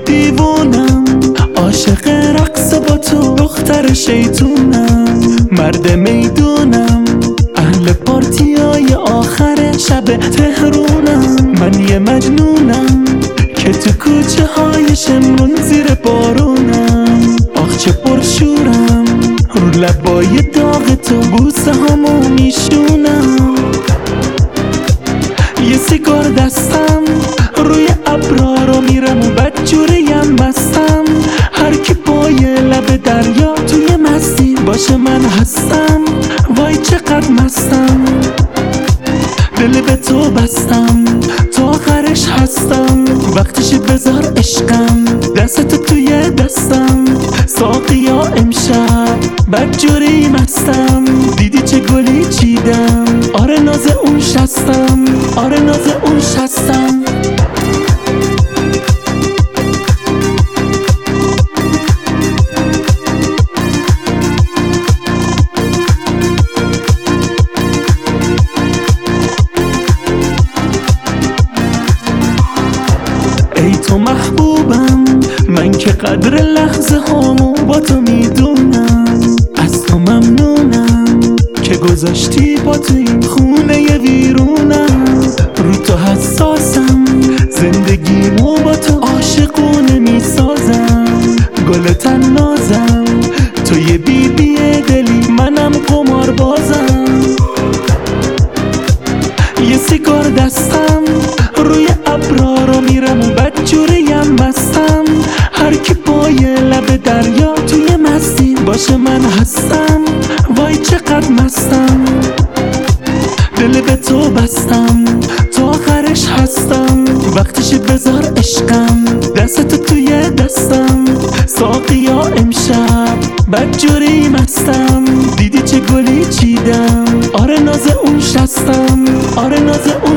دیوونم، عاشق رقص با تو، دختر شیطونم، مرد میدونم، اهل پارتیای آخر شب تهرونم. من یه مجنونم که تو کوچه های شمرون زیر بارونم. آخ چه پرشورم، رو لبای داغ تو بوسه همو میشونم. یه سیگار دستم، روی ابرا رو میرم و بدجوریم مستم. هر کی پای لب دریا توی مستی باشه من هستم. وای چقدر مستم، دل به تو بستم، تا آخرش هستم. وقتش بذار عشقم، دستتو توی دستم. ساقیا امشب بدجوری مستم، دیدی چه گلی چیدم. آره ناز اون شستم، آره ناز اون شستم. ای تو محبوبم، من که قدر لحظه هامو با تو میدونم. از تو ممنونم که گذاشتی با تو این خونه ویرونم. رو تو حساسم، زندگیمو با تو عاشقونه میسازم. گل تنازم، تو یه بیبی دلی، منم قمار بازم. یه سیگار دستم، روی ابرا رو میرم و بدجوریم مستم. هر کی پای لب دریا توی مستی باشه من هستم. وای چقدر مستم، دل به تو بستم، تا آخرش هستم. وقتش بذار عشقم، دستتو توی دستم. ساقیا امشب بدجوری مستم، دیدی چه گلی چیدم. آره ناز اون شستم، آره ناز اون